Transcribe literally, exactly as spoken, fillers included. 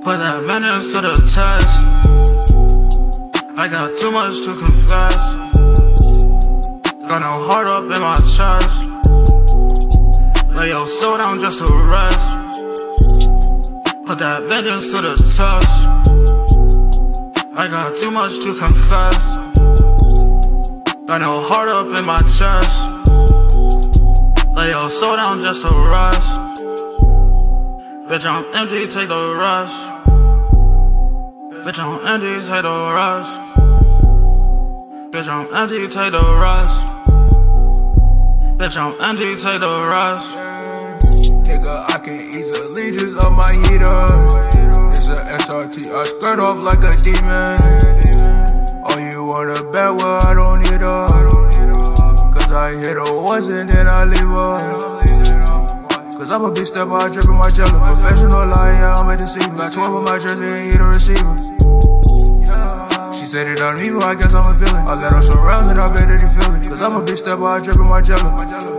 Put that vengeance to the test. I got too much to confess. Got no heart up in my chest. Lay your soul down just to rest. Put that vengeance to the test. I got too much to confess. Got no heart up in my chest. Lay your soul down just to rest. Bitch, I'm empty, take the rush. Bitch, I'm empty, take the rush. Bitch, I'm empty, take the rush. Bitch, I'm empty, take the rush. Nigga, I can easily just up my heater. It's a S R T, I skirt off like a demon. Oh, you wanna bet? Well, I don't need her. Cause I hit her once and then I leave her. Cause I'm a big stepper, I drip in my jello. Professional liar, I'm a deceiver. Got twelve on my jersey and hit a receiver. She said it on me, but I guess I'm a villain. I let her some rounds and I bet that he feel it. Cause I'm a big stepper, I drip in my jello.